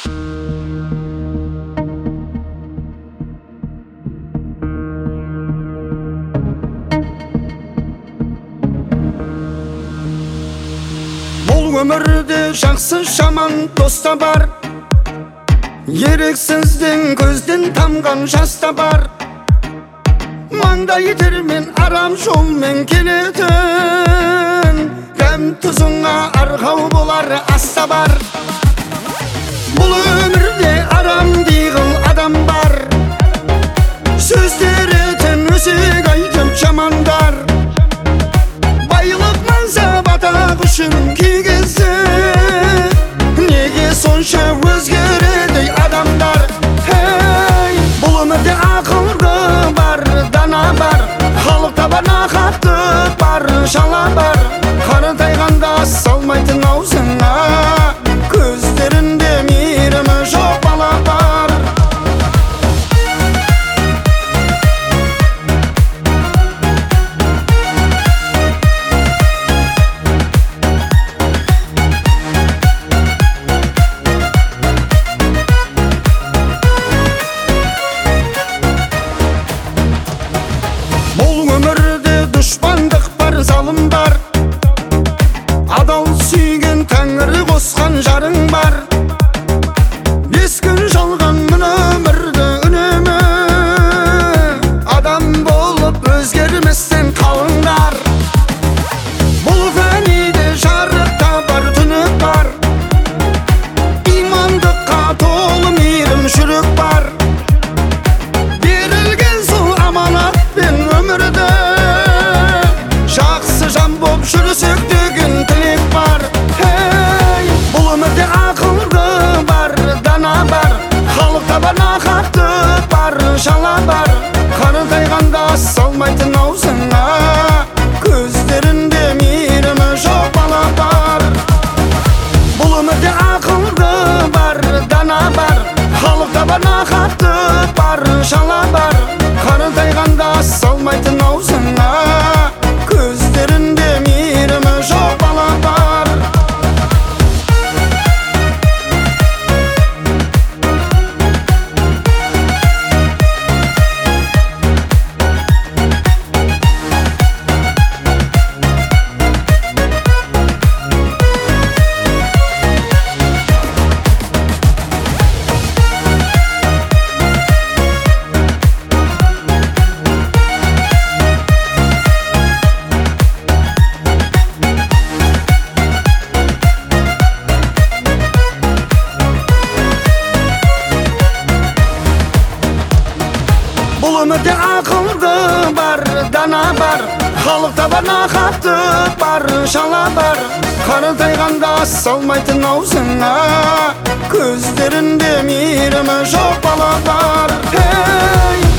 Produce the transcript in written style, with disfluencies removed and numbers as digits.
Өмірде жақсы жаман дос та бар, еріксіздің көзден тамған жас та бар. Маңдай термен арам жолмен келетін, дәм тұзыңа арқау болар ас та бар. Бұл өмірде арам дейгіл адам бар, сөздеретін өсек айтып жамандар. Байлық мансап атақ үшін кигізді, неге сонша өзгереді адамдар? Бұл өмірде ақылды бар, дана бар, халықта бар нақақтық бар, шала бар. Қаратайғанда салмайтын аузыңа, көздерінде мейірімі жоқ бала бар. Дұшпандық бар, залым бар, адал сүйген тәңірі қосқан жарың бар. Бес күн жалған мына өмірді үнемі, адам болып өзгерместен қалыңдар. Бұл фәниде жарықта бар, түнек бар, имандыққа толы мейірім жүрек бар. Берілген сол аманатпен өмірді, жақсы жан боп жүрсек деген тілек бар. Бұл өмірде ақылды бар, дана бар, халықта бар нақақтық бар, шала бар. Қаратайғанда салмайтын аузыңа, көздерінде мейірімі жоқ бала бар. Бұл өмірде ақылды бар, дана бар, халықта бар нақақтық бар, шала бар. Қаратайғанда салмайтын аузыңа, көздерінде мейірімі жоқ бала бар. Бұл өмірде ақылды бар, дана бар, халықта бар нақақтық бар, шала бар. Қаратайғанда салмайтын аузыңа, көздерінде мейірімі жоқ бала бар.